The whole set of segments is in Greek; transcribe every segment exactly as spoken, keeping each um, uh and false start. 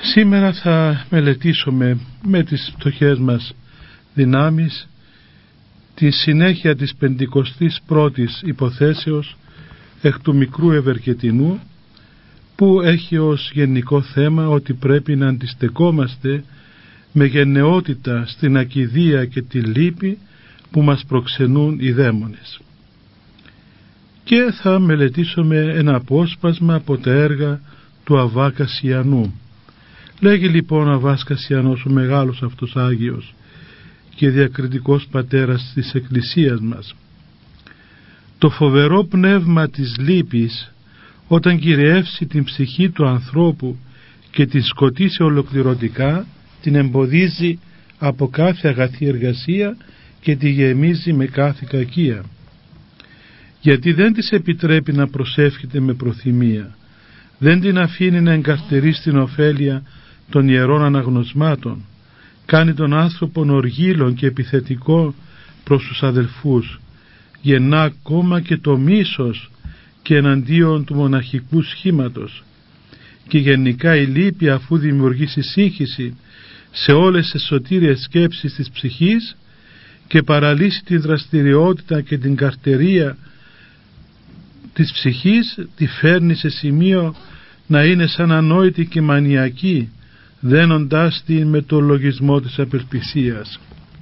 Σήμερα θα μελετήσουμε με τις πτωχές μας δυνάμεις τη συνέχεια της πεντηκοστής πρώτης υποθέσεως εκ του μικρού Ευεργετινού, που έχει ως γενικό θέμα ότι πρέπει να αντιστεκόμαστε με γενναιότητα στην ακηδία και τη λύπη που μας προξενούν οι δαίμονες. Και θα μελετήσουμε ένα απόσπασμα από τα έργα του Αββά Κασιανού. Λέγει λοιπόν ο Αββάς Κασιανός, ο μεγάλος αυτός Άγιος και διακριτικός πατέρας της Εκκλησίας μας: το φοβερό πνεύμα της λύπης, όταν κυριεύσει την ψυχή του ανθρώπου και την σκοτήσει ολοκληρωτικά, την εμποδίζει από κάθε αγαθή εργασία και τη γεμίζει με κάθε κακία, γιατί δεν της επιτρέπει να προσεύχεται με προθυμία, δεν την αφήνει να εγκαρτερεί στην ωφέλεια των ιερών αναγνωσμάτων, κάνει τον άνθρωπον οργήλων και επιθετικό προς τους αδελφούς, γεννά ακόμα και το μίσος και εναντίον του μοναχικού σχήματος, και γενικά η λύπη, αφού δημιουργήσει σύγχυση σε όλες τις σωτήριες σκέψεις της ψυχής και παραλύσει την δραστηριότητα και την καρτερία της ψυχής, τη φέρνει σε σημείο να είναι σαν ανόητη και μανιακή, δένοντάς την με το λογισμό της απελπισίας.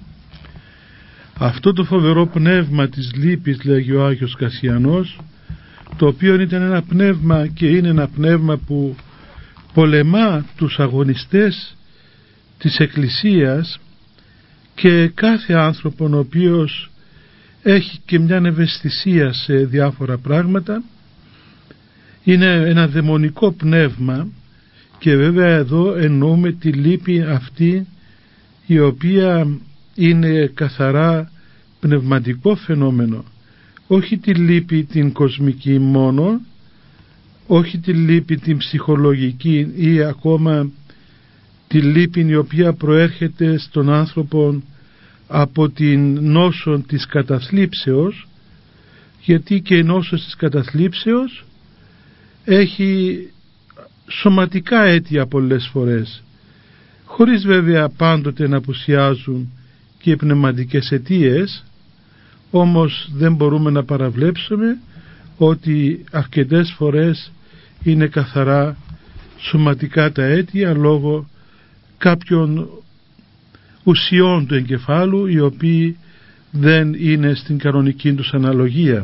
Αυτό το φοβερό πνεύμα της λύπης, λέγει ο Άγιος Κασιανός, το οποίο ήταν ένα πνεύμα και είναι ένα πνεύμα που πολεμά τους αγωνιστές της Εκκλησίας και κάθε άνθρωπον ο οποίος έχει και μια ευαισθησία σε διάφορα πράγματα. Είναι ένα δαιμονικό πνεύμα, και βέβαια εδώ εννοούμε τη λύπη αυτή η οποία είναι καθαρά πνευματικό φαινόμενο, όχι τη λύπη την κοσμική μόνο, όχι τη λύπη την ψυχολογική ή ακόμα τη λύπη η οποία προέρχεται στον άνθρωπο από την νόσο της καταθλίψεως, γιατί και η νόσος της καταθλίψεως έχει σωματικά αίτια πολλές φορές, χωρίς βέβαια πάντοτε να απουσιάζουν και οι πνευματικές αιτίες. Όμως δεν μπορούμε να παραβλέψουμε ότι αρκετές φορές είναι καθαρά σωματικά τα αίτια λόγω κάποιων ουσιών του εγκεφάλου, οι οποίοι δεν είναι στην κανονική τους αναλογία,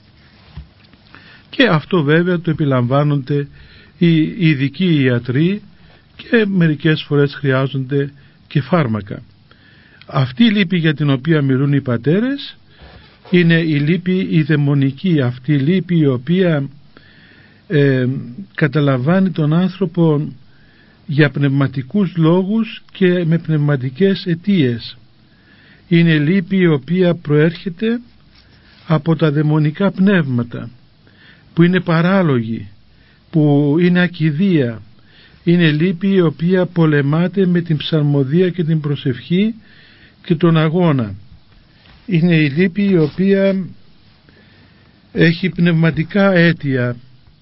και αυτό βέβαια το επιλαμβάνονται οι ειδικοί ιατροί και μερικές φορές χρειάζονται και φάρμακα. Αυτή η λύπη για την οποία μιλούν οι πατέρες είναι η λύπη η δαιμονική, αυτή η λύπη η οποία ε, καταλαμβάνει τον άνθρωπο για πνευματικούς λόγους και με πνευματικές αιτίες. Είναι λύπη η οποία προέρχεται από τα δαιμονικά πνεύματα, που είναι παράλογη, που είναι ακηδία. Είναι λύπη η οποία πολεμάται με την ψαλμοδία και την προσευχή και τον αγώνα. Είναι η λύπη η οποία έχει πνευματικά αίτια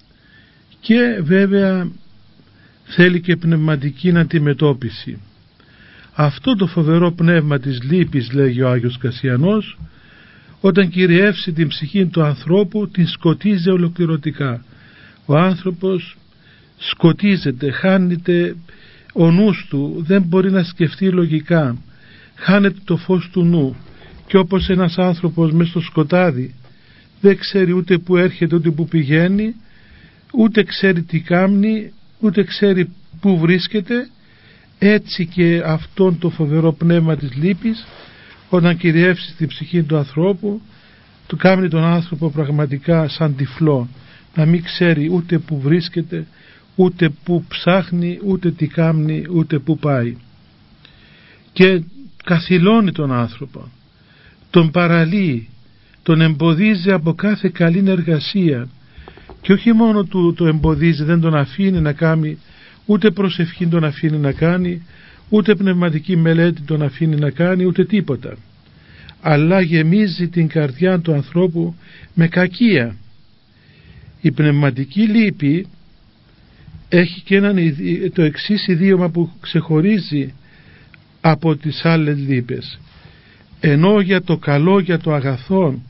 και βέβαια θέλει και πνευματική αντιμετώπιση. Αυτό το φοβερό πνεύμα της λύπης, λέγει ο Άγιος Κασιανός, όταν κυριεύσει την ψυχή του ανθρώπου, την σκοτίζει ολοκληρωτικά. Ο άνθρωπος σκοτίζεται, χάνεται ο νους του, δεν μπορεί να σκεφτεί λογικά, χάνεται το φως του νου, και όπως ένας άνθρωπος μες στο σκοτάδι δεν ξέρει ούτε που έρχεται ούτε που πηγαίνει, ούτε ξέρει τι κάνει, ούτε ξέρει που βρίσκεται, έτσι και αυτόν το φοβερό πνεύμα της λύπης, όταν κυριεύσει την ψυχή του ανθρώπου, του κάνει τον άνθρωπο πραγματικά σαν τυφλό, να μην ξέρει ούτε που βρίσκεται, ούτε που ψάχνει, ούτε τι κάνει, ούτε που πάει, και καθυλώνει τον άνθρωπο, τον παραλύει, τον εμποδίζει από κάθε καλή εργασία, και όχι μόνο του το εμποδίζει, δεν τον αφήνει να κάνει, ούτε προσευχή τον αφήνει να κάνει, ούτε πνευματική μελέτη τον αφήνει να κάνει, ούτε τίποτα, αλλά γεμίζει την καρδιά του ανθρώπου με κακία. Η πνευματική λύπη έχει και έναν, το εξής ιδίωμα που ξεχωρίζει από τις άλλες λύπες. Ενώ για το καλό, για το αγαθό,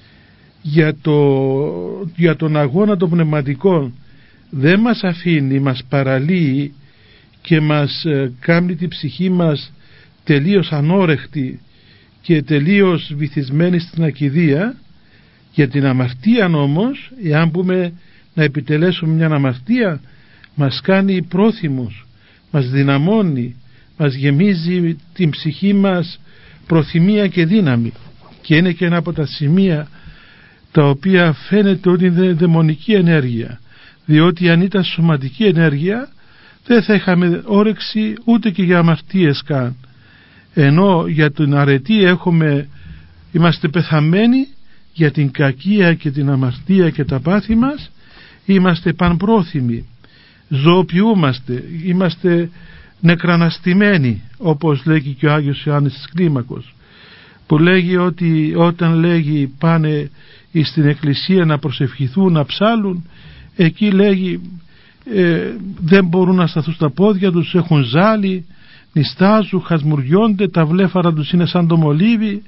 για, το, για τον αγώνα των πνευματικών δεν μας αφήνει, μας παραλύει και μας ε, κάνει την ψυχή μας τελείως ανόρεχτη και τελείως βυθισμένη στην ακηδία. Για την αμαρτία όμως, εάν πούμε να επιτελέσουμε μια αμαρτία, μας κάνει πρόθυμους, μας δυναμώνει, μας γεμίζει την ψυχή μας προθυμία και δύναμη, και είναι και ένα από τα σημεία τα οποία φαίνεται ότι είναι δαιμονική ενέργεια, διότι αν ήταν σωματική ενέργεια δεν θα είχαμε όρεξη ούτε και για αμαρτίες καν, ενώ για την αρετή έχουμε, είμαστε πεθαμένοι για την κακία και την αμαρτία και τα πάθη μας, είμαστε πανπρόθυμοι, ζωοποιούμαστε, είμαστε νεκραναστημένοι, όπως λέγει και ο Άγιος Ιωάννης της Κλίμακος, που λέγει ότι όταν λέγει πάνε στην εκκλησία να προσευχηθούν, να ψάλουν, εκεί λέγει ε, δεν μπορούν να σταθούν στα πόδια τους, έχουν ζάλι, νηστάζουν, χασμουριώνται, τα βλέφαρα τους είναι σαν το μολύβι,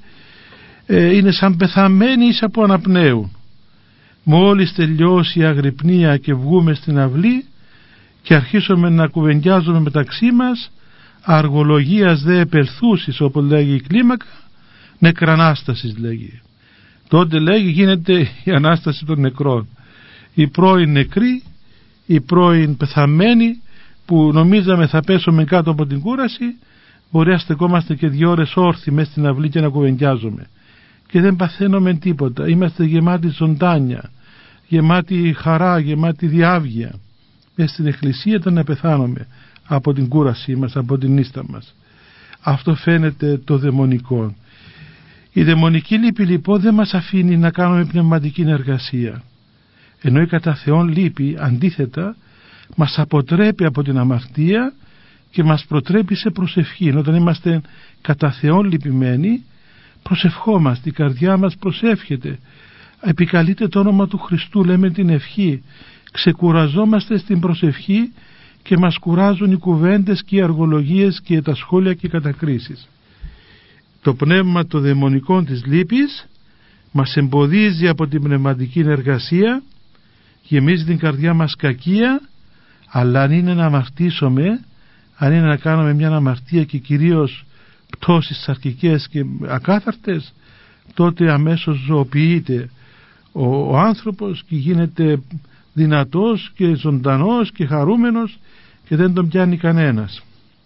ε, είναι σαν πεθαμένοι ίσα που αναπνέουν. Μόλις τελειώσει η αγρυπνία και βγούμε στην αυλή και αρχίσουμε να κουβεντιάζουμε μεταξύ μας, αργολογίας δε επελθούσεις, όπως λέγει η Κλίμακα, νεκρανάστασης λέγει. Τότε λέγει γίνεται η Ανάσταση των νεκρών. Οι πρώην νεκροί, οι πρώην πεθαμένοι που νομίζαμε θα πέσουμε κάτω από την κούραση, μπορεί να στεκόμαστε και δύο ώρες όρθιοι μέσα στην αυλή και να κουβεντιάζουμε και δεν παθαίνουμε τίποτα. Είμαστε γεμάτοι ζωντάνια, γεμάτοι χαρά, γεμάτοι διάβγεια. Μέσα στην εκκλησία ήταν να πεθάνουμε από την κούρασή μας, από την νύστα μας. Αυτό φαίνεται το δαιμονικό. Η δαιμονική λύπη λοιπόν δεν μας αφήνει να κάνουμε πνευματική εργασία, ενώ η κατά Θεόν λύπη αντίθετα μας αποτρέπει από την αμαρτία και μας προτρέπει σε προσευχή. Όταν είμαστε κατά Θεόν λυπημένοι, προσευχόμαστε, η καρδιά μας προσεύχεται, επικαλείται το όνομα του Χριστού, λέμε την ευχή, ξεκουραζόμαστε στην προσευχή και μας κουράζουν οι κουβέντες και οι αργολογίες και τα σχόλια και οι κατακρίσεις. Το πνεύμα των δαιμονικών της λύπης μας εμποδίζει από την πνευματική εργασία, γεμίζει την καρδιά μας κακία, αλλά αν είναι να αμαρτήσουμε, αν είναι να κάνουμε μια αμαρτία και κυρίως πτώσεις σαρκικές και ακάθαρτες, τότε αμέσως ζωοποιείται ο, ο άνθρωπος και γίνεται δυνατός και ζωντανός και χαρούμενος και δεν τον πιάνει κανένας.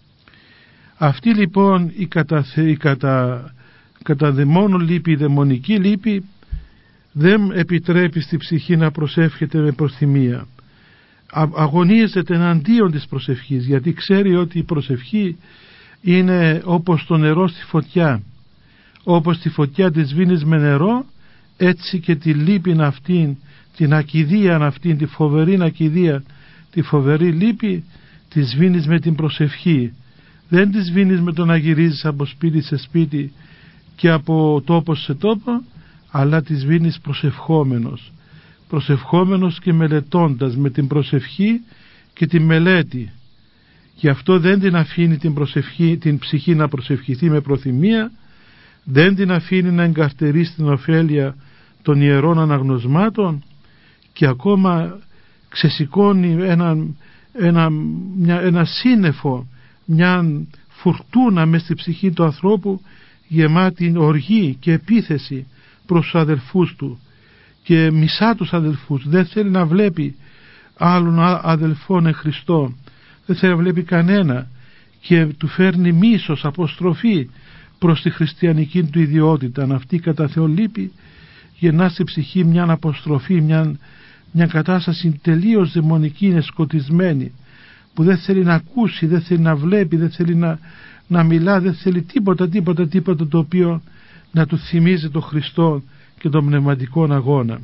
Αυτή λοιπόν η κατά, η κατά, κατά δαιμόνο λύπη, η δαιμονική λύπη δεν επιτρέπει στη ψυχή να προσεύχεται με προθυμία. Α, αγωνίζεται εναντίον της προσευχής, γιατί ξέρει ότι η προσευχή είναι όπως το νερό στη φωτιά. Όπως τη φωτιά τη σβήνεις με νερό, έτσι και τη λύπη αυτήν, την ακηδία αυτήν, τη φοβερή ακηδία, τη φοβερή λύπη, τη σβήνεις με την προσευχή. Δεν τη σβήνεις με το να γυρίζεις από σπίτι σε σπίτι και από τόπο σε τόπο, αλλά τη σβήνεις προσευχόμενος. Προσευχόμενος και μελετώντας με την προσευχή και τη μελέτη. Γι' αυτό δεν την αφήνει την, προσευχή, την ψυχή να προσευχηθεί με προθυμία, δεν την αφήνει να εγκαρτερεί στην ωφέλεια των ιερών αναγνωσμάτων και ακόμα ξεσηκώνει ένα, ένα, μια, ένα σύννεφο, μια φουρτούνα μες στη ψυχή του ανθρώπου γεμάτη οργή και επίθεση προς τους αδελφούς του και μισά τους αδελφούς, δεν θέλει να βλέπει άλλον αδελφόν εν Χριστώ, δεν θέλει να βλέπει κανένα και του φέρνει μίσος, αποστροφή προς τη χριστιανική του ιδιότητα. Αυτή κατά Θεόν λύπη γεννά στη ψυχή μια αποστροφή, μια, μια κατάσταση τελείως δαιμονική, είναι σκοτισμένη, που δεν θέλει να ακούσει, δεν θέλει να βλέπει, δεν θέλει να, να μιλά, δεν θέλει τίποτα, τίποτα, τίποτα το οποίο να του θυμίζει τον Χριστό και τον πνευματικό αγώνα.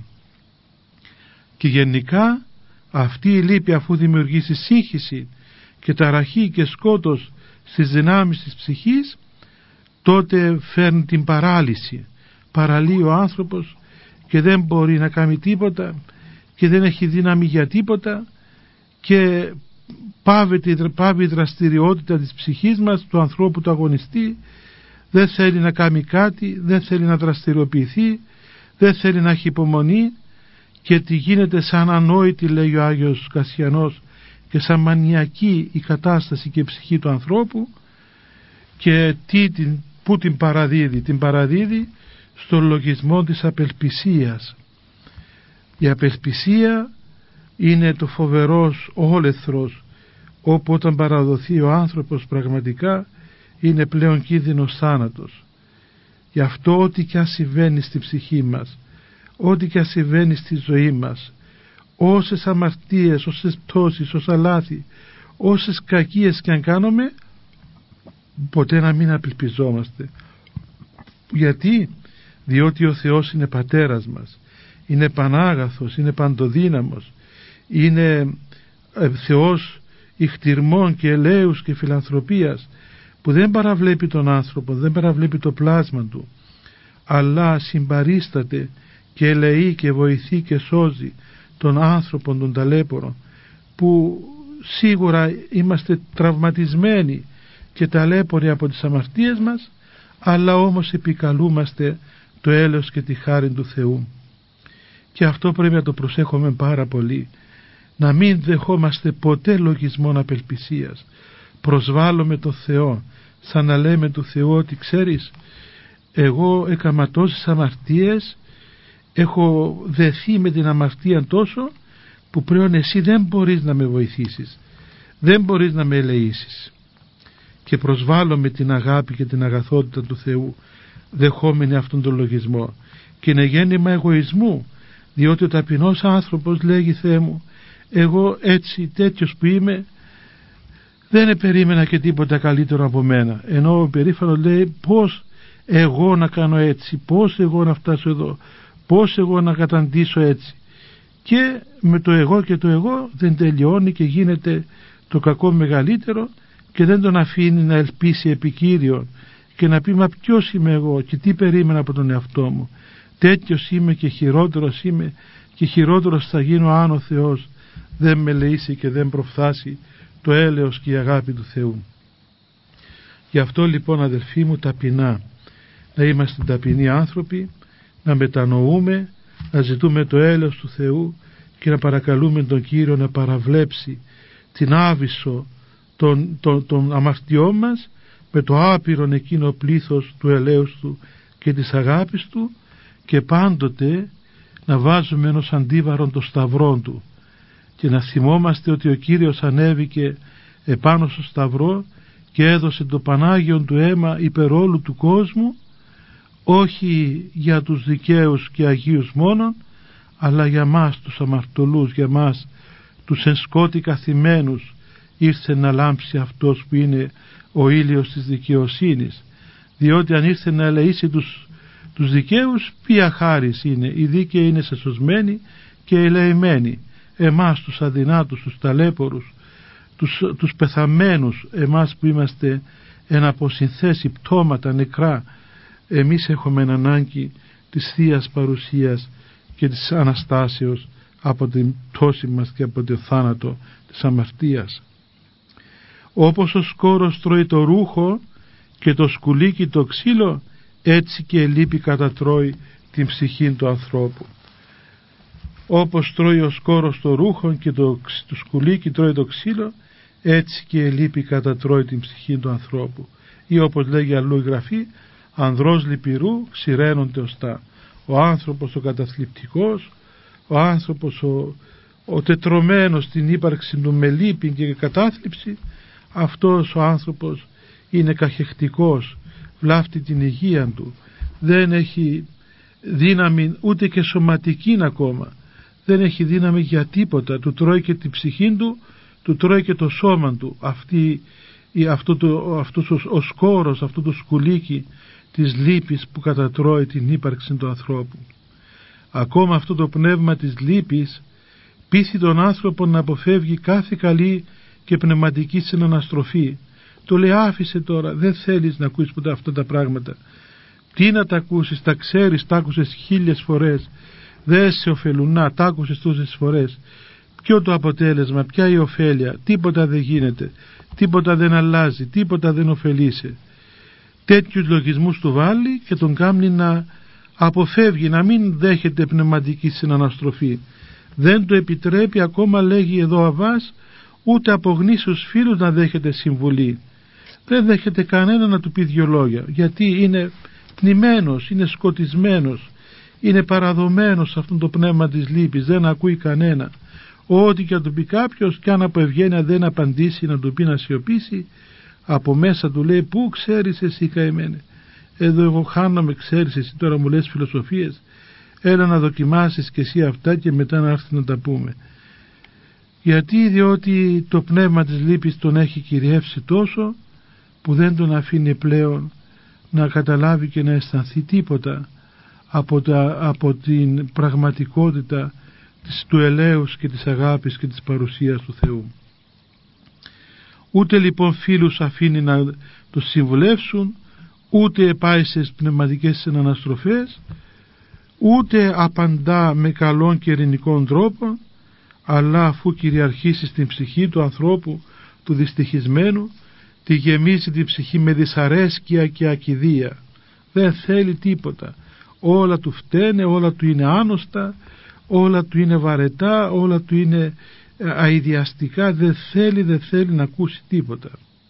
Και γενικά αυτή η λύπη, αφού δημιουργήσει σύγχυση και ταραχή και σκότος στις δυνάμεις της ψυχής, τότε φέρνει την παράλυση. Παραλύει ο άνθρωπος και δεν μπορεί να κάνει τίποτα και δεν έχει δύναμη για τίποτα και πάβει η δραστηριότητα της ψυχής μας, του ανθρώπου του αγωνιστή, δεν θέλει να κάνει κάτι, δεν θέλει να δραστηριοποιηθεί, δεν θέλει να έχει υπομονή και τι γίνεται σαν ανόητη, λέει ο Άγιος Κασιανός, και σαν μανιακή η κατάσταση και η ψυχή του ανθρώπου. Και τι, την, που την παραδίδει? Την παραδίδει στον λογισμό της απελπισίας. Η απελπισία είναι το φοβερός όλεθρος, όπου όταν παραδοθεί ο άνθρωπος πραγματικά είναι πλέον κίνδυνος θάνατος. Γι' αυτό ό,τι και αν συμβαίνει στη ψυχή μας, ό,τι και αν συμβαίνει στη ζωή μας, όσες αμαρτίες, όσες πτώσεις, όσα λάθη, όσες κακίες και αν κάνουμε, ποτέ να μην απελπιζόμαστε. Γιατί? Διότι ο Θεός είναι πατέρας μας, είναι πανάγαθος, είναι παντοδύναμος, είναι Θεός ηχτηρμών και ελέους και φιλανθρωπίας, που δεν παραβλέπει τον άνθρωπο, δεν παραβλέπει το πλάσμα του, αλλά συμπαρίσταται και ελεεί και βοηθεί και σώζει τον άνθρωπο, τον ταλέπορο, που σίγουρα είμαστε τραυματισμένοι και ταλέποροι από τις αμαρτίες μας, αλλά όμως επικαλούμαστε το έλεος και τη χάρη του Θεού. Και αυτό πρέπει να το προσέχουμε πάρα πολύ, να μην δεχόμαστε ποτέ λογισμόν απελπισίας. Προσβάλλουμε το Θεό, σαν να λέμε του Θεού ότι ξέρεις, εγώ έκαμα τόσες αμαρτίες, έχω δεθεί με την αμαρτία τόσο, που πλέον εσύ δεν μπορείς να με βοηθήσεις, δεν μπορείς να με ελεήσεις. Και προσβάλλουμε την αγάπη και την αγαθότητα του Θεού, δεχόμενοι αυτόν τον λογισμό, και είναι γέννημα εγωισμού, διότι ο ταπεινός άνθρωπος λέγει, Θεέ μου, εγώ έτσι τέτοιος που είμαι δεν περίμενα και τίποτα καλύτερο από μένα, ενώ ο περήφανος λέει, πώς εγώ να κάνω έτσι, πώς εγώ να φτάσω εδώ, πώς εγώ να καταντήσω έτσι. Και με το εγώ και το εγώ δεν τελειώνει και γίνεται το κακό μεγαλύτερο, και δεν τον αφήνει να ελπίσει επί Κύριον και να πει, μα ποιος είμαι εγώ και τι περίμενα από τον εαυτό μου, τέτοιος είμαι και χειρότερος είμαι και χειρότερος θα γίνω αν ο Θεός δεν με ελεήσει και δεν προφθάσει το έλεος και η αγάπη του Θεού. Γι' αυτό λοιπόν, αδελφοί μου, ταπεινά να είμαστε ταπεινοί άνθρωποι, να μετανοούμε, να ζητούμε το έλεος του Θεού και να παρακαλούμε τον Κύριο να παραβλέψει την άβυσσο των, των, των αμαρτιών μας με το άπειρον εκείνο πλήθος του ελέους του και της αγάπης του, και πάντοτε να βάζουμε ενός αντίβαρον το σταυρό του και να θυμόμαστε ότι ο Κύριος ανέβηκε επάνω στο σταυρό και έδωσε το Πανάγιον του αίμα υπερ όλου του κόσμου, όχι για τους δικαίους και αγίους μόνον, αλλά για μας τους αμαρτωλούς, για μας τους εν σκότη καθημένους ήρθε να λάμψει αυτός που είναι ο ήλιος της δικαιοσύνης. Διότι αν ήρθε να ελεήσει τους, τους δικαίους, ποια χάρις είναι? Οι δίκαιοι είναι σεσωσμένοι και ελεημένοι. Εμάς τους αδυνάτους, τους ταλέπορους, τους, τους πεθαμένους, εμάς που είμαστε εν αποσυνθέσει πτώματα νεκρά, εμείς έχουμε ανάγκη της Θείας Παρουσίας και της Αναστάσεως από την πτώση μας και από το θάνατο της αμαρτίας. Όπως ο σκόρος τρώει το ρούχο και το σκουλίκι το ξύλο, έτσι και η λύπη κατατρώει την ψυχή του ανθρώπου. Όπως τρώει ο σκόρος το ρούχο και το, το σκουλίκι τρώει το ξύλο, έτσι και η λύπη κατατρώει την ψυχή του ανθρώπου. Ή όπως λέγει αλλού η Γραφή, ανδρός λυπηρού ξηραίνονται οστά. Ο άνθρωπος ο καταθλιπτικός, ο άνθρωπος ο, ο τετρωμένος στην ύπαρξη του με λύπη και κατάθλιψη, αυτός ο άνθρωπος είναι καχεκτικός, βλάφτει την υγεία του, δεν έχει δύναμη ούτε και σωματική ακόμα, δεν έχει δύναμη για τίποτα, του τρώει και την ψυχή του, του τρώει και το σώμα του. Αυτή, αυτό το, αυτός ο, ο σκόρος, αυτό το σκουλίκι της λύπης που κατατρώει την ύπαρξη του ανθρώπου. Ακόμα αυτό το πνεύμα της λύπης πείθει τον άνθρωπο να αποφεύγει κάθε καλή και πνευματική συναναστροφή. Το λέει, άφησε τώρα, δεν θέλεις να ακούσεις ποτέ αυτά τα πράγματα. Τι να τα ακούσεις, τα ξέρεις, τα άκουσες χίλιες φορές, δεν σε ωφελούν, να τα άκουσες τόσες φορές. ποιο το αποτέλεσμα, ποια η ωφέλεια, τίποτα δεν γίνεται, τίποτα δεν αλλάζει, τίποτα δεν ωφελείσαι. Τέτοιους λογισμούς του βάλει και τον κάνει να αποφεύγει, να μην δέχεται πνευματική συναναστροφή. Δεν το επιτρέπει, ακόμα λέγει εδώ ο Αββάς, ούτε από γνήσιους φίλους να δέχεται συμβουλή. Δεν δέχεται κανένα να του πει δυο λόγια, γιατί είναι πνημένος, είναι σκοτισμένος, είναι παραδομένος σε αυτό το πνεύμα της λύπης, δεν ακούει κανένα. Ό,τι και να του πει κάποιος, και αν από ευγένεια δεν απαντήσει, να του πει να σιωπήσει, από μέσα του λέει, πού ξέρεις εσύ καημένε, εδώ εγώ χάνομαι, ξέρεις εσύ τώρα μου λες φιλοσοφίες, έλα να δοκιμάσεις και εσύ αυτά και μετά να έρθει να τα πούμε. Γιατί? Διότι το πνεύμα της λύπης τον έχει κυριεύσει τόσο που δεν τον αφήνει πλέον να καταλάβει και να αισθανθεί τίποτα από, τα, από την πραγματικότητα της, του ελέους και της αγάπης και της παρουσίας του Θεού. Ούτε λοιπόν φίλους αφήνει να τους συμβουλεύσουν, ούτε πάει σε πνευματικές συναναστροφές, ούτε απαντά με καλών και ειρηνικών τρόπων, αλλά αφού κυριαρχήσει στην ψυχή του ανθρώπου, του δυστυχισμένου, τη γεμίσει την ψυχή με δυσαρέσκεια και ακηδία. Δεν θέλει τίποτα. Όλα του φταίνε, όλα του είναι άnosτα, όλα του είναι βαρετά, όλα του είναι αηδιαστικά. Δεν θέλει, δεν θέλει να ακούσει τίποτα.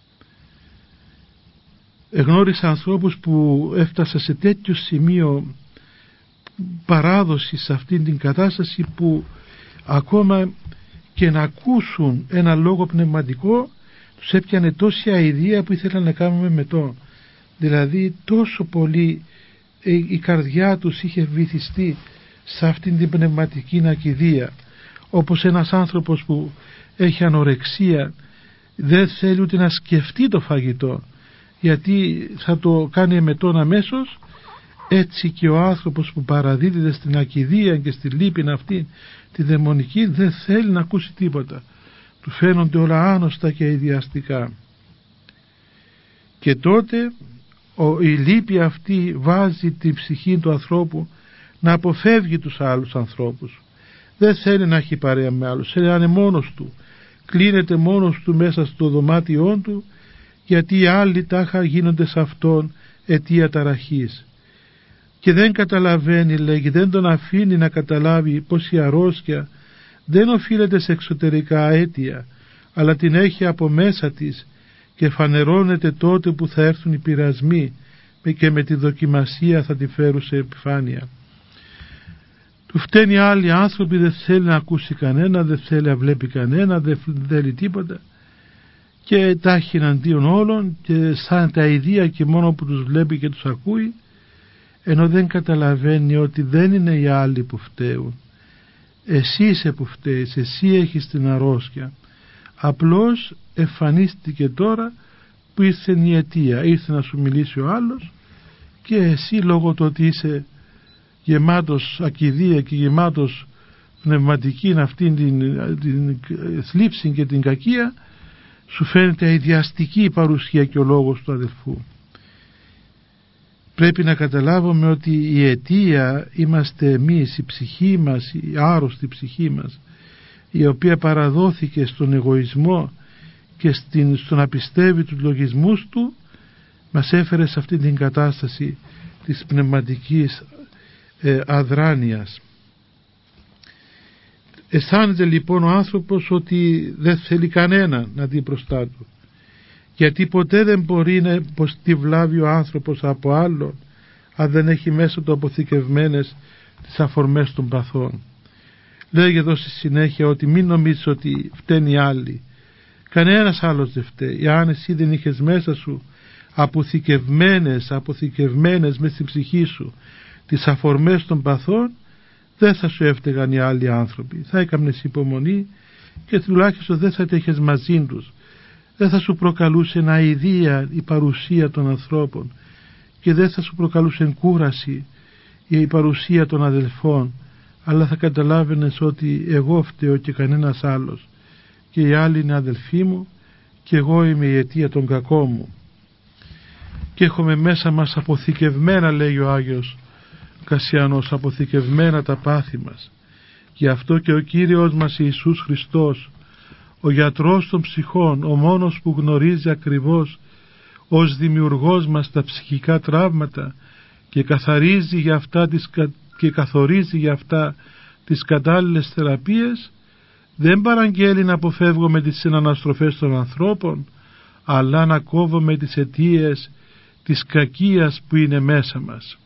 Εγνώρισα ανθρώπους που έφτασαν σε τέτοιο σημείο παράδοση σε αυτήν την κατάσταση που ακόμα και να ακούσουν ένα λόγο πνευματικό τους έπιανε τόση αηδία που ήθελαν να κάνουμε μετό. Δηλαδή τόσο πολύ η καρδιά τους είχε βυθιστεί σε αυτήν την πνευματική ακηδία, όπως ένας άνθρωπος που έχει ανορεξία δεν θέλει ούτε να σκεφτεί το φαγητό γιατί θα το κάνει εμετών αμέσως. Έτσι και ο άνθρωπος που παραδίδεται στην ακηδία και στη λύπη αυτή τη δαιμονική δεν θέλει να ακούσει τίποτα, του φαίνονται όλα άnosτα και ιδιαστικά. Και τότε ο, η λύπη αυτή βάζει την ψυχή του ανθρώπου να αποφεύγει τους άλλους ανθρώπους. Δεν θέλει να έχει παρέα με άλλους, θέλει να είναι μόνος του, κλείνεται μόνος του μέσα στο δωμάτιό του, γιατί οι άλλοι τάχα γίνονται σε αυτόν αιτία ταραχής. Και δεν καταλαβαίνει, λέγει, δεν τον αφήνει να καταλάβει πως η αρρώστια δεν οφείλεται σε εξωτερικά αίτια, αλλά την έχει από μέσα της και φανερώνεται τότε που θα έρθουν οι πειρασμοί και με τη δοκιμασία θα τη φέρουν σε επιφάνεια. Του φταίνει άλλοι άνθρωποι, δεν θέλει να ακούσει κανένα, δεν θέλει να βλέπει κανένα, δεν θέλει τίποτα και τα έχει εναντίον όλων και σαν τα ιδία και μόνο που τους βλέπει και τους ακούει, ενώ δεν καταλαβαίνει ότι δεν είναι οι άλλοι που φταίουν. Εσύ είσαι που φταίεις, εσύ έχεις την αρρώστια. Απλώς εμφανίστηκε τώρα που ήρθε η αιτία, ήρθε να σου μιλήσει ο άλλος και εσύ λόγω του ότι είσαι γεμάτος ακηδία και γεμάτος πνευματική αυτήν την, την θλίψη και την κακία, σου φαίνεται αηδιαστική η παρουσία και ο λόγος του αδελφού. Πρέπει να καταλάβουμε ότι η αιτία είμαστε εμείς, η ψυχή μας, η άρρωστη ψυχή μας, η οποία παραδόθηκε στον εγωισμό και στην, στο να πιστεύει τους λογισμούς του, μας έφερε σε αυτή την κατάσταση της πνευματικής ε, αδράνειας. Αισθάνεται λοιπόν ο άνθρωπος ότι δεν θέλει κανένα να δει μπροστά του, γιατί ποτέ δεν μπορεί να υποστεί βλάβει ο άνθρωπος από άλλον αν δεν έχει μέσα του αποθηκευμένες τις αφορμές των παθών. Λέγει εδώ στη συνέχεια ότι μην νομίζεις ότι φταίνει οι άλλοι, κανένας άλλος δεν φταίει. Αν εσύ δεν είχες μέσα σου αποθηκευμένες αποθηκευμένες μες στην ψυχή σου τις αφορμές των παθών, δεν θα σου έφταιγαν οι άλλοι άνθρωποι, θα έκαμνες υπομονή και τουλάχιστον δεν θα τέχες μαζί τους, δεν θα σου προκαλούσε αηδία η παρουσία των ανθρώπων και δεν θα σου προκαλούσε κούραση η παρουσία των αδελφών, αλλά θα καταλάβαινες ότι εγώ φταίω και κανένας άλλος και οι άλλοι είναι αδελφοί μου και εγώ είμαι η αιτία των κακών μου και έχουμε μέσα μας αποθηκευμένα, λέει ο Άγιος Κασιανός, αποθηκευμένα τα πάθη μας. Γι' αυτό και ο Κύριος μας Ιησούς Χριστός, ο γιατρός των ψυχών, ο μόνος που γνωρίζει ακριβώς ως δημιουργός μας τα ψυχικά τραύματα και καθαρίζει για αυτά τις, και καθορίζει για αυτά τις κατάλληλες θεραπείες, δεν παραγγέλει να αποφεύγουμε τις συναναστροφές των ανθρώπων, αλλά να κόβουμε τις αιτίες της κακίας που είναι μέσα μας.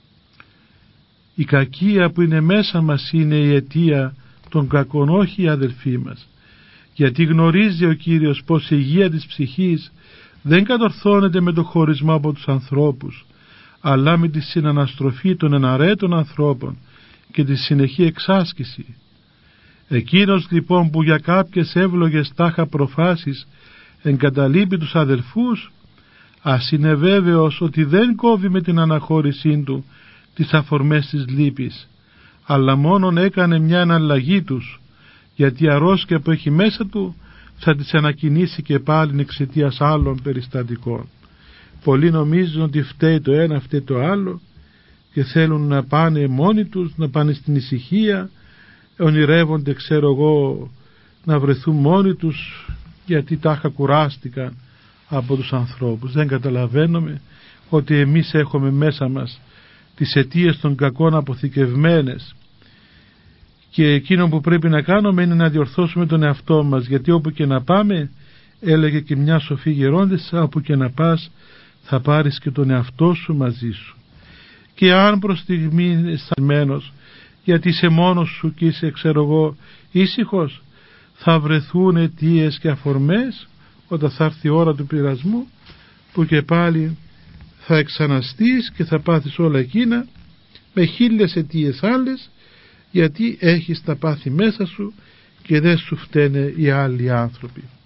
Η κακία που είναι μέσα μας είναι η αιτία των κακών, όχι οι αδελφοί μας, γιατί γνωρίζει ο Κύριος πως η υγεία της ψυχής δεν κατορθώνεται με το χωρισμό από τους ανθρώπους, αλλά με τη συναναστροφή των εναρέτων ανθρώπων και τη συνεχή εξάσκηση. Εκείνος λοιπόν που για κάποιες εύλογες τάχα προφάσεις εγκαταλείπει τους αδελφούς, ας είναι βέβαιος ότι δεν κόβει με την αναχώρησή του τις αφορμές της λύπης, αλλά μόνον έκανε μια αναλλαγή τους, γιατί η αρρώσκια που έχει μέσα του θα τις ανακοινήσει και πάλι εξαιτίας άλλων περιστατικών. Πολλοί νομίζουν ότι φταίει το ένα, φταίει το άλλο και θέλουν να πάνε μόνοι τους, να πάνε στην ησυχία, ονειρεύονται, ξέρω εγώ, να βρεθούν μόνοι τους γιατί τάχα κουράστηκαν από τους ανθρώπους. Δεν καταλαβαίνουμε ότι εμείς έχουμε μέσα μας τις αιτίες των κακών αποθηκευμένες και εκείνο που πρέπει να κάνουμε είναι να διορθώσουμε τον εαυτό μας, γιατί όπου και να πάμε, έλεγε και μια σοφή γερόντισσα, όπου και να πας θα πάρεις και τον εαυτό σου μαζί σου. Και αν προς στιγμή αισθανμένος γιατί είσαι μόνος σου και είσαι, ξέρω εγώ, ήσυχος, θα βρεθούν αιτίες και αφορμές όταν θα έρθει η ώρα του πειρασμού, που και πάλι θα εξαναστείς και θα πάθεις όλα εκείνα με χίλιες αιτίες άλλες, γιατί έχεις τα πάθη μέσα σου και δεν σου φταίνε οι άλλοι άνθρωποι.